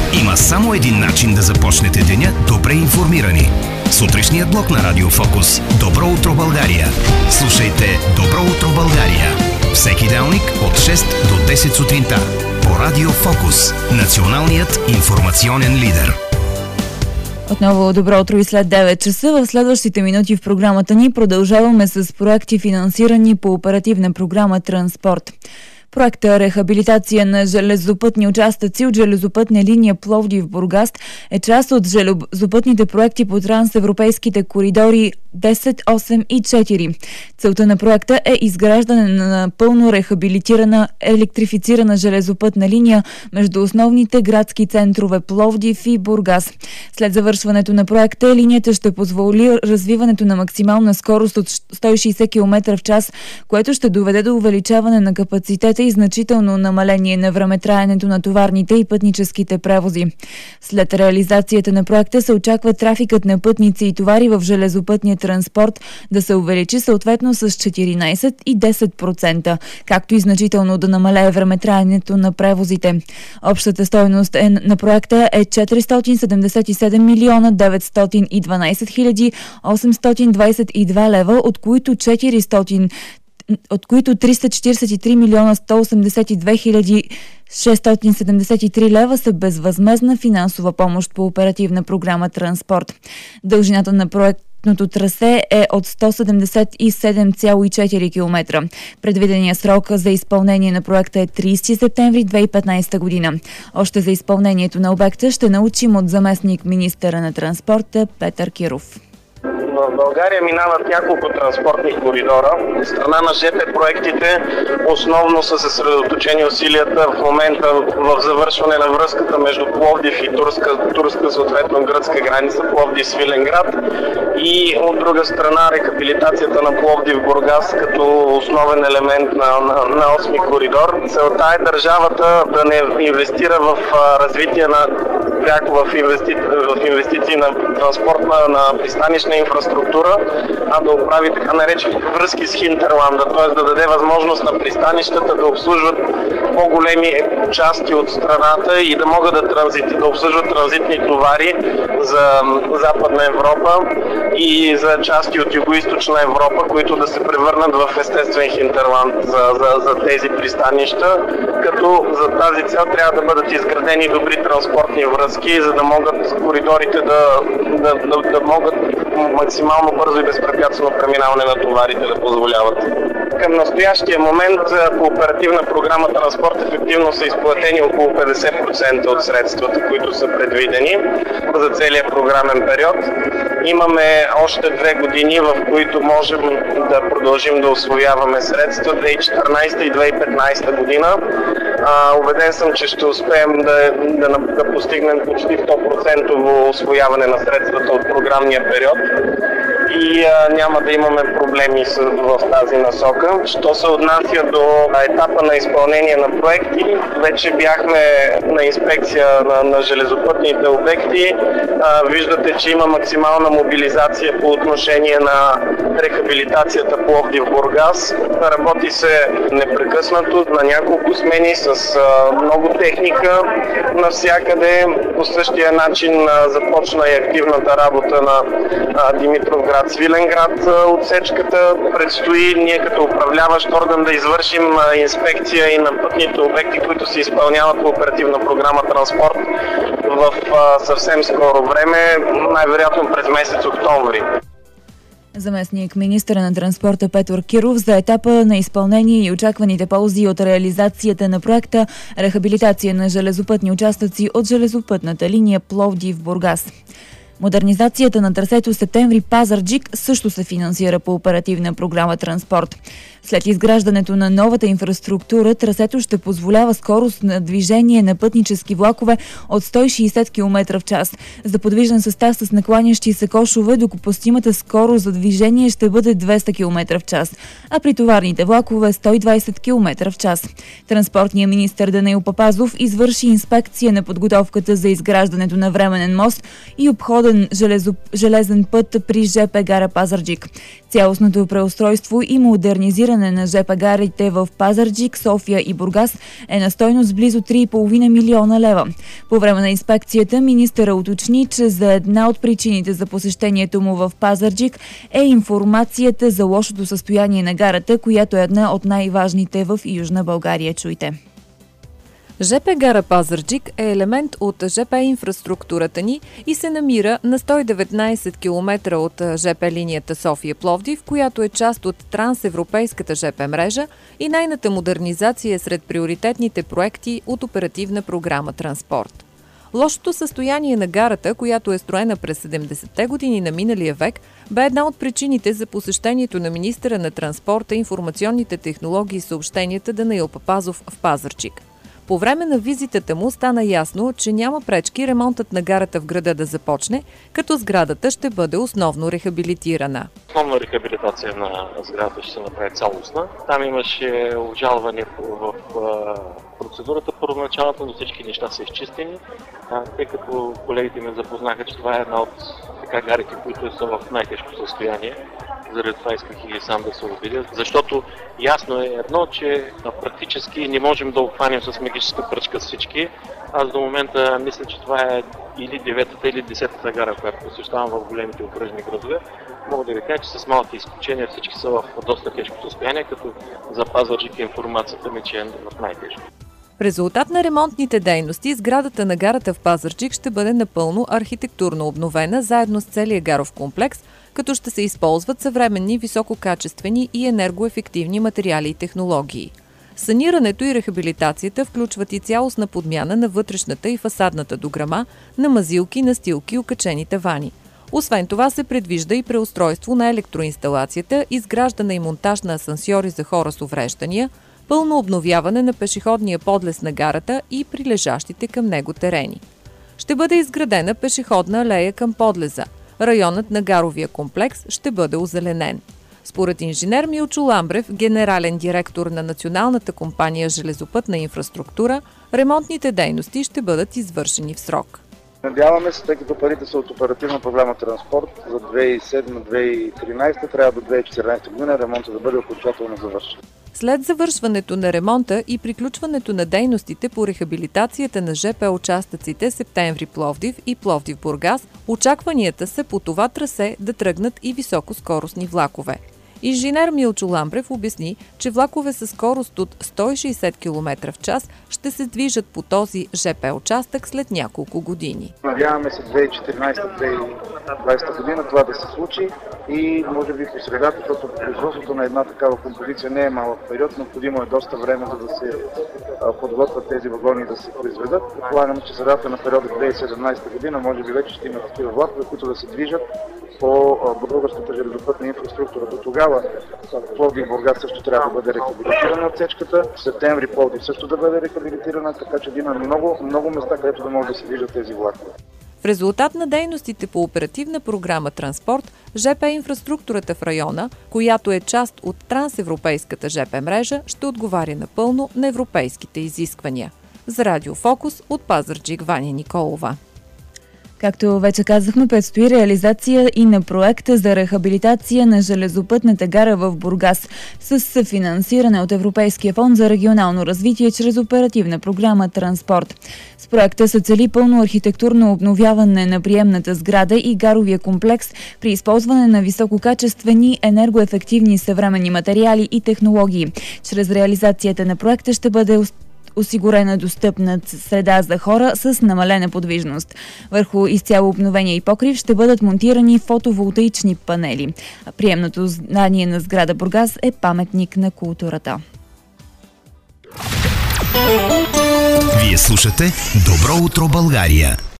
Има само един начин да започнете деня добре информирани. Сутрешният блок на Радио Фокус. Добро утро, България! Слушайте Добро утро, България! Всеки делник от 6 до 10 сутринта. По Радио Фокус. Националният информационен лидер. Отново добро утро и след 9 часа. В следващите минути в програмата ни продължаваме с проекти, финансирани по оперативна програма Транспорт. Проекта «Рехабилитация на железопътни участъци от железопътна линия Пловдив-Бургас» е част от железопътните проекти по трансевропейските коридори 10, 8 и 4. Целта на проекта е изграждане на напълно рехабилитирана електрифицирана железопътна линия между основните градски центрове Пловдив и Бургас. След завършването на проекта, линията ще позволи развиването на максимална скорост от 160 км в час, което ще доведе до увеличаване на капацитета и значително намаление на времетраенето на товарните и пътническите превози. След реализацията на проекта се очаква трафикът на пътници и товари в железопътния транспорт да се увеличи съответно с 14 и 10%, както и значително да намалее времетраенето на превозите. Общата стойност на проекта е 477 милиона 912 хиляди 822 лева, от които 343 милиона 182 хиляди 673 лева са безвъзмездна финансова помощ по оперативна програма Транспорт. Дължината на проектното трасе е от 177,4 км. Предвиденият срок за изпълнение на проекта е 30 септември 2015 година. Още за изпълнението на обекта ще научим от заместник министъра на транспорта Петър Киров. В България минават няколко транспортни коридора. От страна на ЖП проектите основно са съсредоточени усилията в момента в завършване на връзката между Пловдив и турска съответно гръцка граница, Пловдив-Свиленград, и от друга страна рехабилитацията на Пловдив-Бургас като основен елемент на 8-ми коридор. Целта е държавата да не инвестира в развитие на пряко в инвестиции на транспортна, на пристанищна инфраструктура, а да оправи така наречените връзки с хинтерланда, т.е. да даде възможност на пристанищата да обслужват по-големи части от страната и да могат да обслужват транзитни товари за Западна Европа и за части от Югоизточна Европа, които да се превърнат в естествен хинтерланд за тези пристанища, като за тази цел трябва да бъдат изградени добри транспортни връзки, за да могат коридорите да могат максимално бързо и безпрепятствено преминаване на товарите да позволяват. Към настоящия момент по оперативна програма Транспорт ефективно са изплатени около 50% от средствата, които са предвидени за целия програмен период. Имаме още 2 години, в които можем да продължим да усвояваме средства, 2014 и 2015 година. Убеден съм, че ще успеем да постигнем почти 100% усвояване на средствата от програмния период и няма да имаме проблеми в тази насока. Що се отнася до етапа на изпълнение на проекти, вече бяхме на инспекция на железопътните обекти. Виждате, че има максимална мобилизация по отношение на рехабилитацията Пловдив-Бургас. Работи се непрекъснато на няколко смени с много техника навсякъде. По същия начин започна и активната работа на Димитровград-Свиленград отсечката. Предстои ние като управляващ орган да извършим инспекция и на пътните обекти, които се изпълняват по оперативна програма Транспорт в съвсем скоро време, най-вероятно през месец октомври. Заместник министъра на транспорта Петър Киров за етапа на изпълнение и очакваните ползи от реализацията на проекта рехабилитация на железопътни участъци от железопътната линия Пловдив-Бургас. Модернизацията на трасето Септември-Пазарджик също се финансира по оперативна програма Транспорт. След изграждането на новата инфраструктура, трасето ще позволява скорост на движение на пътнически влакове от 160 км в час. За подвижен състав с накланящи се кошове допустимата скорост за движение ще бъде 200 км в час, а при товарните влакове 120 км в час. Транспортният министър Данаил Папазов извърши инспекция на подготовката за изграждането на временен мост и обхода железен път при ЖП гара Пазарджик. Цялостното преустройство и модернизиране на ЖП гарите в Пазарджик, София и Бургас е на стойност близо 3,5 милиона лева. По време на инспекцията министъра уточни, че за една от причините за посещението му в Пазарджик е информацията за лошото състояние на гарата, която е една от най-важните в Южна България. Чуйте. ЖП гара Пазарджик е елемент от ЖП инфраструктурата ни и се намира на 119 км от ЖП линията София-Пловдив, която е част от трансевропейската ЖП мрежа и нейната модернизация е сред приоритетните проекти от оперативна програма Транспорт. Лошото състояние на гарата, която е строена през 70-те години на миналия век, бе една от причините за посещението на министъра на транспорта, информационните технологии и съобщенията Данаил Папазов в Пазарджик. По време на визитата му стана ясно, че няма пречки ремонтът на гарата в града да започне, като сградата ще бъде основно рехабилитирана. Основна рехабилитация на сградата ще се направи цялостна. Там имаше обжалване в процедурата първоначалната, но всички неща са изчистени, тъй като колегите ме запознаха, че това е една от гарите, които са в най-тежко състояние. Заради това исках и сам да се убедя, защото ясно е едно, че практически не можем да обхванем с магическа пръчка всички. Аз до момента мисля, че това е или 9-та или 10-та гара, която посещавам в големите окръжни градове. Мога да ви кажа, че с малки изключения всички са в доста тежко състояние, като за Пазарджик информацията ми, че е в най-тежко. В резултат на ремонтните дейности, сградата на гарата в Пазарджик ще бъде напълно архитектурно обновена, заедно с целия гаров комплекс, като ще се използват съвременни, висококачествени и енергоефективни материали и технологии. Санирането и рехабилитацията включват и цялостна подмяна на вътрешната и фасадната дограма, на мазилки, настилки и окачени тавани. Освен това се предвижда и преустройство на електроинсталацията, изграждане и монтаж на асансьори за хора с увреждания, пълно обновяване на пешеходния подлез на гарата и прилежащите към него терени. Ще бъде изградена пешеходна алея към подлеза. Районът на гаровия комплекс ще бъде озеленен. Според инженер Милчо Ламбрев, генерален директор на Националната компания Железопътна инфраструктура, ремонтните дейности ще бъдат извършени в срок. Надяваме се, тъй като парите са от оперативна програма Транспорт за 2007-2013, трябва до 2014 година ремонтът да бъде окончателно завършен. След завършването на ремонта и приключването на дейностите по рехабилитацията на ЖП участъците Септември-Пловдив и Пловдив-Бургас, очакванията са по това трасе да тръгнат и високоскоростни влакове. Инженер Милчо Ламбрев обясни, че влакове със скорост от 160 км в час ще се движат по този ЖП участък след няколко години. Надяваме се 2014-2020 година това да се случи и може би по средата, защото производството на една такава композиция не е малък период, необходимо е доста време, за да се подготвят тези вагони да се произведат. Предполагаме, че средата на периода 2017 година може би вече ще има такива влакове, които да се движат по българската железопътна инфраструктура. До тогава Пловдив-Бургас също трябва да бъде рехабилитирана отсечката, в Септември Пловдив също да бъде рехабилитирана, така че да има много места, където да може да се движат тези влакове. В резултат на дейностите по оперативна програма Транспорт, ЖП инфраструктурата в района, която е част от трансевропейската ЖП мрежа, ще отговаря напълно на европейските изисквания. За Радио Фокус от Пазарджик Ваня Николова. Както вече казахме, предстои реализация и на проекта за рехабилитация на железопътната гара в Бургас с финансиране от Европейския фонд за регионално развитие чрез оперативна програма Транспорт. С проекта се цели пълно архитектурно обновяване на приемната сграда и гаровия комплекс при използване на висококачествени, енергоефективни съвременни материали и технологии. Чрез реализацията на проекта ще бъде осигурена достъпна среда за хора с намалена подвижност. Върху изцяло обновения и покрив ще бъдат монтирани фотоволтаични панели. Приемното здание на сграда Бургас е паметник на културата. Вие слушате Добро утро, България.